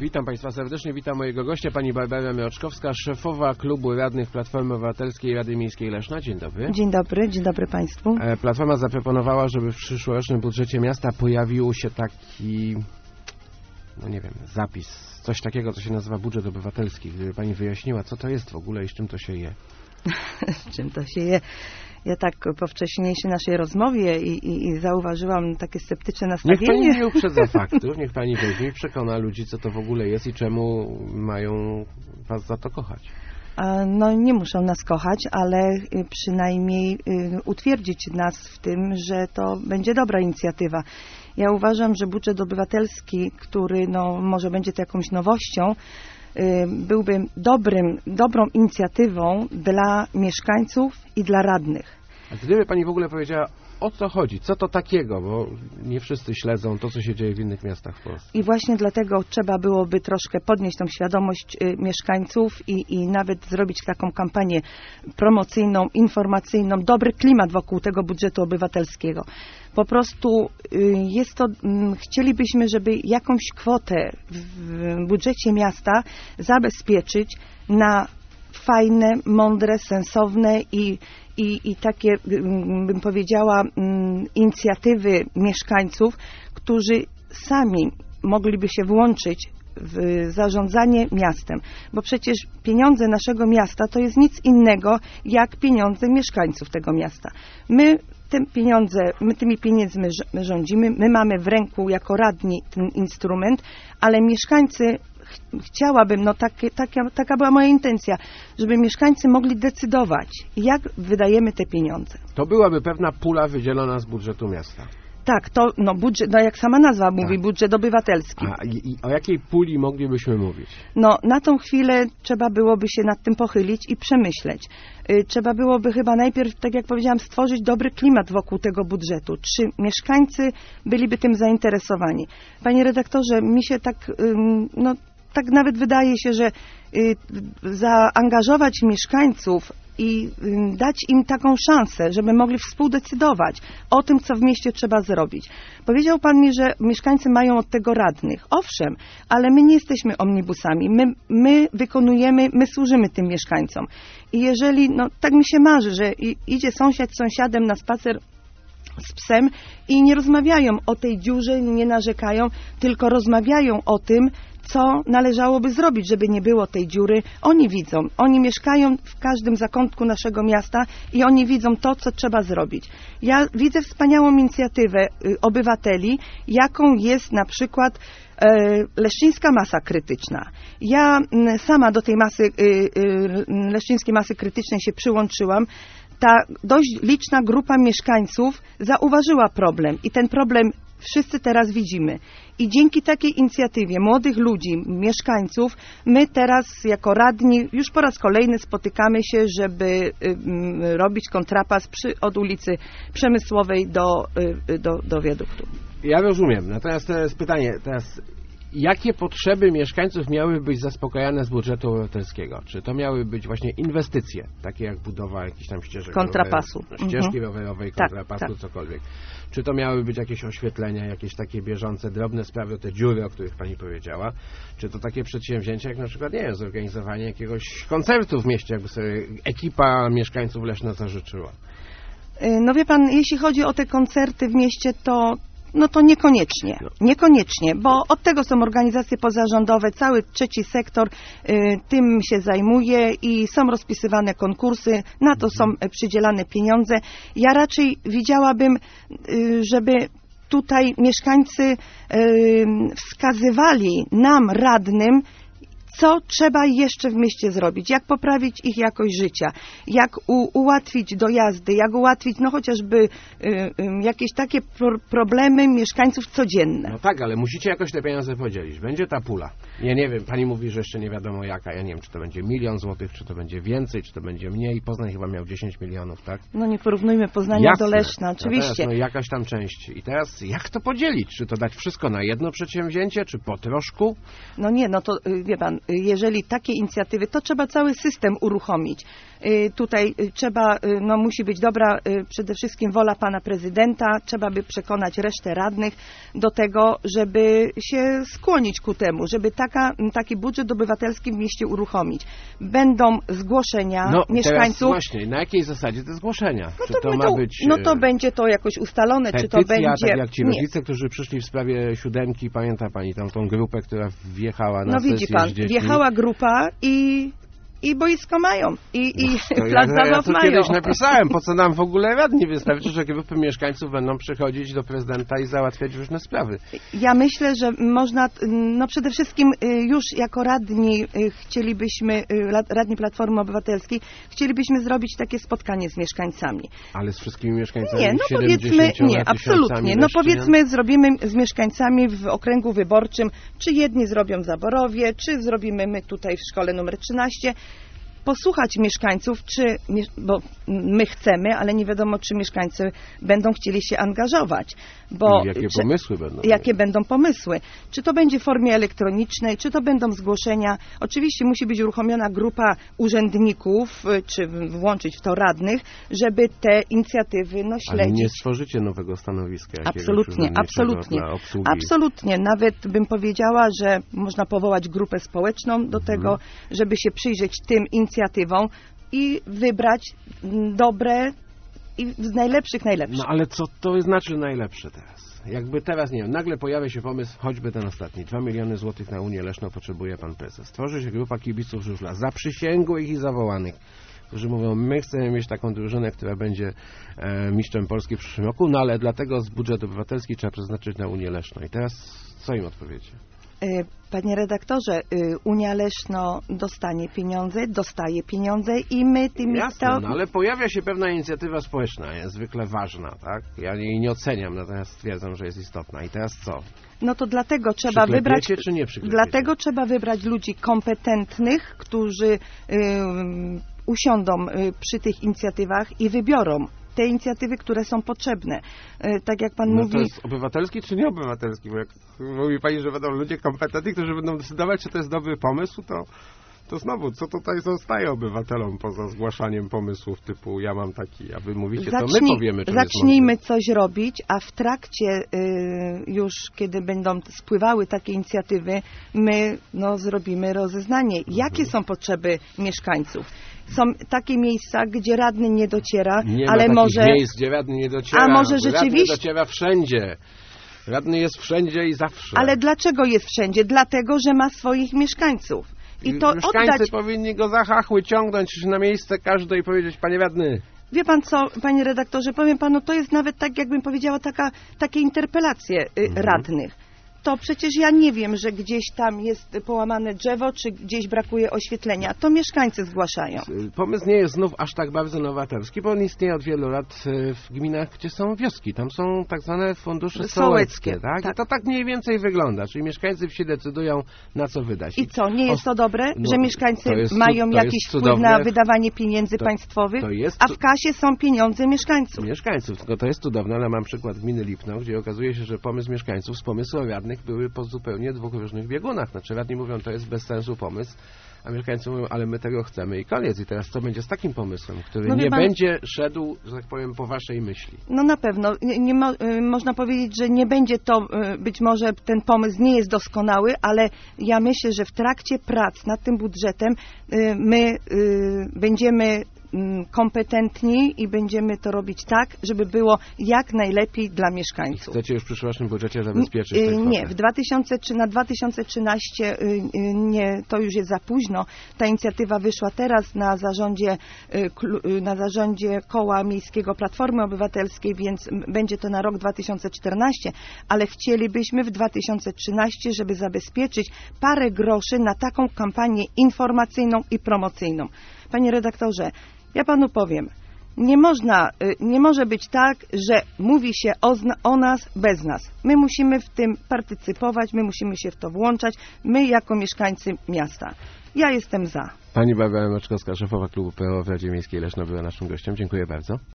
Witam Państwa serdecznie, witam mojego gościa, pani Barbara Mroczkowska, szefowa klubu radnych Platformy Obywatelskiej Rady Miejskiej Leszna. Dzień dobry. Dzień dobry Państwu. Platforma zaproponowała, żeby w przyszłorocznym budżecie miasta pojawił się taki, no nie wiem, zapis, coś takiego, co się nazywa budżet obywatelski. Gdyby pani wyjaśniła, co to jest w ogóle i z czym to się je. Czym to się je? Ja tak po wcześniejszej naszej rozmowie i zauważyłam takie sceptyczne nastawienie. Niech pani nie uprzedza faktów, niech pani weźmie i przekona ludzi, co to w ogóle jest i czemu mają was za to kochać. No nie muszą nas kochać, ale przynajmniej utwierdzić nas w tym, że to będzie dobra inicjatywa. Ja uważam, że budżet obywatelski, który może będzie to jakąś nowością, byłby dobrą inicjatywą dla mieszkańców i dla radnych. A gdyby pani w ogóle powiedziała, o co chodzi, co to takiego, bo nie wszyscy śledzą to, co się dzieje w innych miastach w Polsce. I właśnie dlatego trzeba byłoby troszkę podnieść tą świadomość mieszkańców i nawet zrobić taką kampanię promocyjną, informacyjną, dobry klimat wokół tego budżetu obywatelskiego. Po prostu jest to, chcielibyśmy, żeby jakąś kwotę w budżecie miasta zabezpieczyć na fajne, mądre, sensowne i takie, bym powiedziała, inicjatywy mieszkańców, którzy sami mogliby się włączyć w zarządzanie miastem, bo przecież pieniądze naszego miasta to jest nic innego jak pieniądze mieszkańców tego miasta. My tymi pieniędzmi rządzimy, my mamy w ręku jako radni ten instrument, ale mieszkańcy, chciałabym, taka była moja intencja, żeby mieszkańcy mogli decydować, jak wydajemy te pieniądze. To byłaby pewna pula wydzielona z budżetu miasta. Tak, budżet, jak sama nazwa mówi, budżet obywatelski. I o jakiej puli moglibyśmy mówić? Na tą chwilę trzeba byłoby się nad tym pochylić i przemyśleć. Trzeba byłoby chyba najpierw, tak jak powiedziałam, stworzyć dobry klimat wokół tego budżetu. Czy mieszkańcy byliby tym zainteresowani? Panie redaktorze, mi się tak nawet wydaje się, że zaangażować mieszkańców i dać im taką szansę, żeby mogli współdecydować o tym, co w mieście trzeba zrobić. Powiedział pan mi, że mieszkańcy mają od tego radnych. Owszem, ale my nie jesteśmy omnibusami. My wykonujemy, my służymy tym mieszkańcom. I jeżeli, tak mi się marzy, że idzie sąsiad z sąsiadem na spacer z psem i nie rozmawiają o tej dziurze, nie narzekają, tylko rozmawiają o tym, co należałoby zrobić, żeby nie było tej dziury. Oni widzą, oni mieszkają w każdym zakątku naszego miasta i oni widzą to, co trzeba zrobić. Ja widzę wspaniałą inicjatywę obywateli, jaką jest na przykład Leszczyńska Masa Krytyczna. Ja sama do tej Leszczyńskiej Masy Krytycznej się przyłączyłam. Ta dość liczna grupa mieszkańców zauważyła problem i ten problem wszyscy teraz widzimy. I dzięki takiej inicjatywie młodych ludzi, mieszkańców, my teraz jako radni już po raz kolejny spotykamy się, żeby robić kontrapas od ulicy Przemysłowej do wiaduktu. Ja rozumiem. Natomiast to jest pytanie jakie potrzeby mieszkańców miały być zaspokajane z budżetu obywatelskiego? Czy to miały być właśnie inwestycje, takie jak budowa jakichś tam ścieżek kontrapasu, ścieżki rowerowej, kontrapasu, cokolwiek? Czy to miały być jakieś oświetlenia, jakieś takie bieżące, drobne sprawy, te dziury, o których pani powiedziała? Czy to takie przedsięwzięcia, jak na przykład, nie wiem, zorganizowanie jakiegoś koncertu w mieście, jakby sobie ekipa mieszkańców Leszna zażyczyła? Wie pan, jeśli chodzi o te koncerty w mieście, to niekoniecznie. Niekoniecznie, bo od tego są organizacje pozarządowe, cały trzeci sektor tym się zajmuje i są rozpisywane konkursy, na to są przydzielane pieniądze. Ja raczej widziałabym, żeby tutaj mieszkańcy wskazywali nam, radnym, co trzeba jeszcze w mieście zrobić, jak poprawić ich jakość życia, jak ułatwić dojazdy, jak ułatwić chociażby jakieś takie problemy mieszkańców codzienne. No tak, ale musicie jakoś te pieniądze podzielić. Będzie ta pula. Ja nie wiem, pani mówi, że jeszcze nie wiadomo jaka. Ja nie wiem, czy to będzie 1 000 000 złotych, czy to będzie więcej, czy to będzie mniej. Poznań chyba miał 10 milionów, tak? Nie porównujmy Poznania do Leszna, oczywiście. Natomiast, jakaś tam część. I teraz jak to podzielić? Czy to dać wszystko na jedno przedsięwzięcie, czy po troszku? To wie pan, jeżeli takie inicjatywy, to trzeba cały system uruchomić. Tutaj musi być dobra przede wszystkim wola pana prezydenta, trzeba by przekonać resztę radnych do tego, żeby się skłonić ku temu, żeby taki budżet obywatelski w mieście uruchomić. Będą zgłoszenia mieszkańców. Teraz właśnie, na jakiej zasadzie te zgłoszenia? Czy to ma być... to będzie to jakoś ustalone, petycja, czy to będzie... tak jak ci rodzice, którzy przyszli w sprawie 7, pamięta pani tą grupę, która wjechała na widzi sesję pan, z dziećmi? wjechała grupa i boisko mają, i plac ja zabaw to mają. kiedyś napisałem, po co nam w ogóle radni, wystarczy, że grupy mieszkańców będą przychodzić do prezydenta i załatwiać różne sprawy. Ja myślę, że można, przede wszystkim już jako radni chcielibyśmy, radni Platformy Obywatelskiej, chcielibyśmy zrobić takie spotkanie z mieszkańcami. Ale z wszystkimi mieszkańcami? Nie, powiedzmy, nie, absolutnie. Powiedzmy, zrobimy z mieszkańcami w okręgu wyborczym, czy jedni zrobią Zaborowie, czy zrobimy my tutaj w szkole numer 13, posłuchać mieszkańców, bo my chcemy, ale nie wiadomo, czy mieszkańcy będą chcieli się angażować. Jakie pomysły będą? Jakie będą pomysły? Czy to będzie w formie elektronicznej, czy to będą zgłoszenia? Oczywiście musi być uruchomiona grupa urzędników, czy włączyć w to radnych, żeby te inicjatywy śledzić. Ale nie stworzycie nowego stanowiska Absolutnie. Nawet bym powiedziała, że można powołać grupę społeczną do tego, żeby się przyjrzeć tym inicjatywom i wybrać dobre i z najlepszych. No ale co to znaczy najlepsze teraz? Jakby teraz, nie wiem, nagle pojawia się pomysł, choćby ten ostatni, 2 miliony złotych na Unię Leszną potrzebuje pan prezes. Tworzy się grupa kibiców żużla, zaprzysięgłych i zawołanych, którzy mówią, my chcemy mieć taką drużynę, która będzie mistrzem Polski w przyszłym roku, no ale dlatego z budżetu obywatelski trzeba przeznaczyć na Unię Leszną. I teraz co im odpowiecie? Panie redaktorze, Unia Leszno dostaje pieniądze i my tymi... Jasne, ale pojawia się pewna inicjatywa społeczna, jest zwykle ważna, tak? Ja jej nie oceniam, natomiast stwierdzam, że jest istotna. I teraz co? No to dlatego trzeba wybrać... czy nie przyklepiecie? Dlatego trzeba wybrać ludzi kompetentnych, którzy usiądą przy tych inicjatywach i wybiorą te inicjatywy, które są potrzebne. Tak jak pan mówi... to jest obywatelski czy nieobywatelski? Bo jak mówi pani, że będą ludzie kompetentni, którzy będą decydować, czy to jest dobry pomysł, to znowu, co tutaj zostaje obywatelom poza zgłaszaniem pomysłów typu ja mam taki, a wy mówicie, to my powiemy, czy zacznijmy coś robić, a w trakcie już, kiedy będą spływały takie inicjatywy, my zrobimy rozeznanie. Jakie są potrzeby mieszkańców? Są takie miejsca, gdzie radny nie dociera, ale może... miejsc, gdzie radny nie dociera. A może rzeczywiście... Radny dociera wszędzie. Radny jest wszędzie i zawsze. Ale dlaczego jest wszędzie? Dlatego, że ma swoich mieszkańców. I to mieszkańcy powinni go za chachły ciągnąć na miejsce każde i powiedzieć, panie radny. Wie pan co, panie redaktorze, powiem panu, to jest nawet tak, jakbym powiedziała, takie interpelacje radnych. To przecież ja nie wiem, że gdzieś tam jest połamane drzewo, czy gdzieś brakuje oświetlenia. To mieszkańcy zgłaszają. Pomysł nie jest znów aż tak bardzo nowatorski, bo on istnieje od wielu lat w gminach, gdzie są wioski. Tam są tak zwane fundusze sołeckie, tak? I to tak mniej więcej wygląda. Czyli mieszkańcy wsi decydują, na co wydać. I co, nie jest to dobre, że mieszkańcy mają jakiś wpływ na wydawanie pieniędzy państwowych, a w kasie są pieniądze mieszkańców? Tylko to jest cudowne, ale mam przykład gminy Lipno, gdzie okazuje się, że pomysł mieszkańców z pomysłu radnych były po zupełnie dwóch różnych biegunach. Znaczy radni mówią, to jest bez sensu pomysł, a mieszkańcy mówią, ale my tego chcemy i koniec. I teraz co będzie z takim pomysłem, który nie będzie szedł, że tak powiem, po waszej myśli? No na pewno. Można powiedzieć, że nie będzie to, być może ten pomysł nie jest doskonały, ale ja myślę, że w trakcie prac nad tym budżetem my będziemy kompetentni i będziemy to robić tak, żeby było jak najlepiej dla mieszkańców. Chcecie już w przyszłorocznym budżecie zabezpieczyć tę kwotę? Nie, na 2013 nie, to już jest za późno. Ta inicjatywa wyszła teraz na zarządzie Koła Miejskiego Platformy Obywatelskiej, więc będzie to na rok 2014, ale chcielibyśmy w 2013, żeby zabezpieczyć parę groszy na taką kampanię informacyjną i promocyjną. Panie redaktorze, ja panu powiem, nie może być tak, że mówi się o nas bez nas. My musimy w tym partycypować, my musimy się w to włączać, my jako mieszkańcy miasta. Ja jestem za. Pani Barbara Maczkowska, szefowa klubu PO w Radzie Miejskiej Leszno była naszym gościem. Dziękuję bardzo.